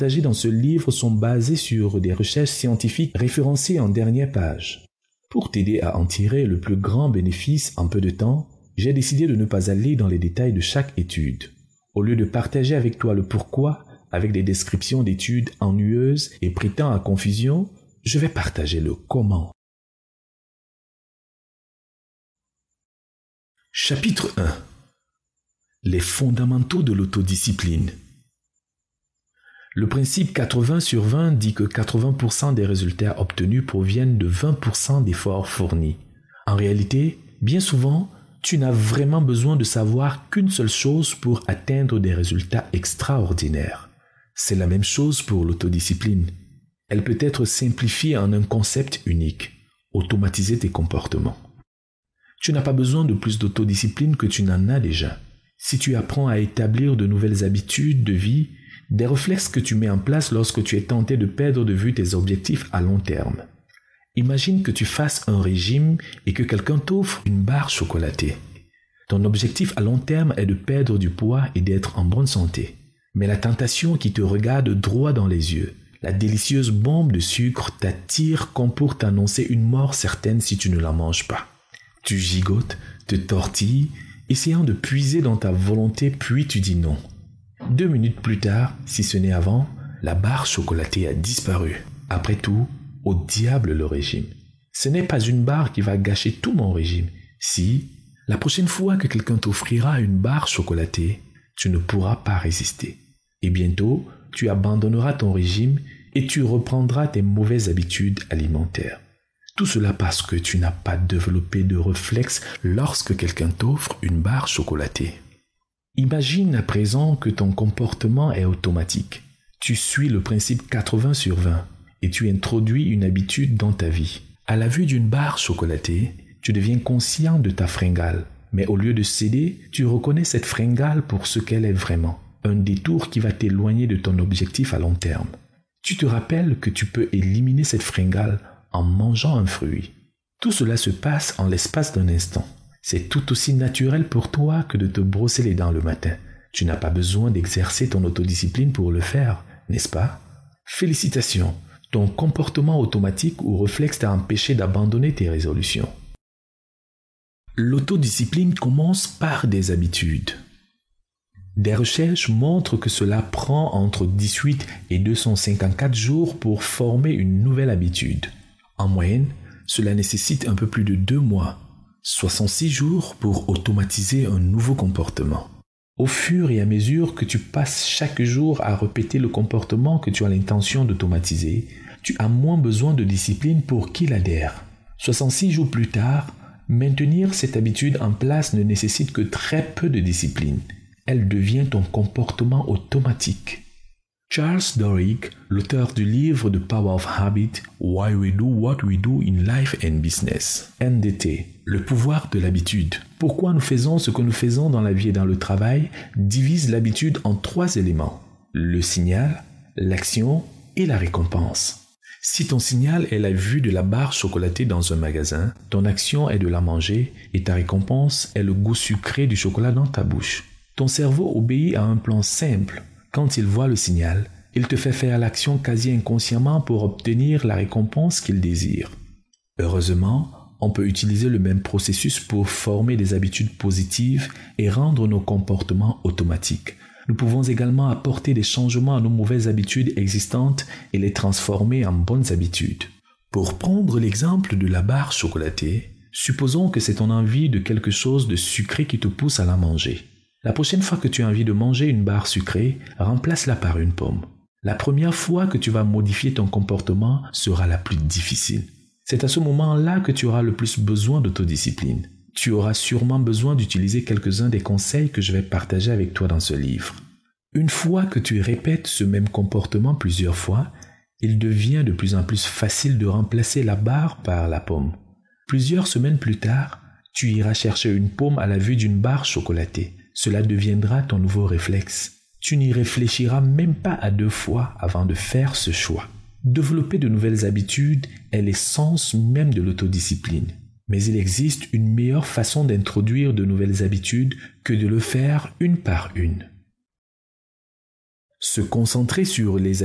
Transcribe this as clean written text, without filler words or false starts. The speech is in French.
partagées dans ce livre sont basées sur des recherches scientifiques référencées en dernière page. Pour t'aider à en tirer le plus grand bénéfice en peu de temps, j'ai décidé de ne pas aller dans les détails de chaque étude. Au lieu de partager avec toi le pourquoi, avec des descriptions d'études ennuyeuses et prêtant à confusion, je vais partager le comment. Chapitre 1. Les fondamentaux de l'autodiscipline. Le principe 80/20 dit que 80% des résultats obtenus proviennent de 20% d'efforts fournis. En réalité, bien souvent, tu n'as vraiment besoin de savoir qu'une seule chose pour atteindre des résultats extraordinaires. C'est la même chose pour l'autodiscipline. Elle peut être simplifiée en un concept unique: automatiser tes comportements. Tu n'as pas besoin de plus d'autodiscipline que tu n'en as déjà. Si tu apprends à établir de nouvelles habitudes de vie, des réflexes que tu mets en place lorsque tu es tenté de perdre de vue tes objectifs à long terme. Imagine que tu fasses un régime et que quelqu'un t'offre une barre chocolatée. Ton objectif à long terme est de perdre du poids et d'être en bonne santé. Mais la tentation qui te regarde droit dans les yeux, la délicieuse bombe de sucre t'attire comme pour t'annoncer une mort certaine si tu ne la manges pas. Tu gigotes, te tortilles, essayant de puiser dans ta volonté, puis tu dis non. 2 minutes plus tard, si ce n'est avant, la barre chocolatée a disparu. Après tout, au diable le régime. Ce n'est pas une barre qui va gâcher tout mon régime. Si, la prochaine fois que quelqu'un t'offrira une barre chocolatée, tu ne pourras pas résister. Et bientôt, tu abandonneras ton régime et tu reprendras tes mauvaises habitudes alimentaires. Tout cela parce que tu n'as pas développé de réflexe lorsque quelqu'un t'offre une barre chocolatée. Imagine à présent que ton comportement est automatique. Tu suis le principe 80/20 et tu introduis une habitude dans ta vie. À la vue d'une barre chocolatée, tu deviens conscient de ta fringale. Mais au lieu de céder, tu reconnais cette fringale pour ce qu'elle est vraiment. Un détour qui va t'éloigner de ton objectif à long terme. Tu te rappelles que tu peux éliminer cette fringale en mangeant un fruit. Tout cela se passe en l'espace d'un instant. C'est tout aussi naturel pour toi que de te brosser les dents le matin. Tu n'as pas besoin d'exercer ton autodiscipline pour le faire, n'est-ce pas? Félicitations, ton comportement automatique ou réflexe t'a empêché d'abandonner tes résolutions. L'autodiscipline commence par des habitudes. Des recherches montrent que cela prend entre 18 et 254 jours pour former une nouvelle habitude. En moyenne, cela nécessite un peu plus de 2 mois, 66 jours pour automatiser un nouveau comportement. Au fur et à mesure que tu passes chaque jour à répéter le comportement que tu as l'intention d'automatiser, tu as moins besoin de discipline pour qu'il adhère. 66 jours plus tard, maintenir cette habitude en place ne nécessite que très peu de discipline. Elle devient ton comportement automatique. Charles Duhigg, l'auteur du livre The Power of Habit, Why We Do What We Do in Life and Business, NDT, le pouvoir de l'habitude. Pourquoi nous faisons ce que nous faisons dans la vie et dans le travail, divise l'habitude en 3 éléments: le signal, l'action et la récompense. Si ton signal est la vue de la barre chocolatée dans un magasin, ton action est de la manger et ta récompense est le goût sucré du chocolat dans ta bouche. Ton cerveau obéit à un plan simple. Quand il voit le signal, il te fait faire l'action quasi inconsciemment pour obtenir la récompense qu'il désire. Heureusement, on peut utiliser le même processus pour former des habitudes positives et rendre nos comportements automatiques. Nous pouvons également apporter des changements à nos mauvaises habitudes existantes et les transformer en bonnes habitudes. Pour prendre l'exemple de la barre chocolatée, supposons que c'est ton envie de quelque chose de sucré qui te pousse à la manger. La prochaine fois que tu as envie de manger une barre sucrée, remplace-la par une pomme. La première fois que tu vas modifier ton comportement sera la plus difficile. C'est à ce moment-là que tu auras le plus besoin d'autodiscipline. Tu auras sûrement besoin d'utiliser quelques-uns des conseils que je vais partager avec toi dans ce livre. Une fois que tu répètes ce même comportement plusieurs fois, il devient de plus en plus facile de remplacer la barre par la pomme. Plusieurs semaines plus tard, tu iras chercher une pomme à la vue d'une barre chocolatée. Cela deviendra ton nouveau réflexe. Tu n'y réfléchiras même pas à 2 fois avant de faire ce choix. Développer de nouvelles habitudes est l'essence même de l'autodiscipline. Mais il existe une meilleure façon d'introduire de nouvelles habitudes que de le faire une par une. Se concentrer sur les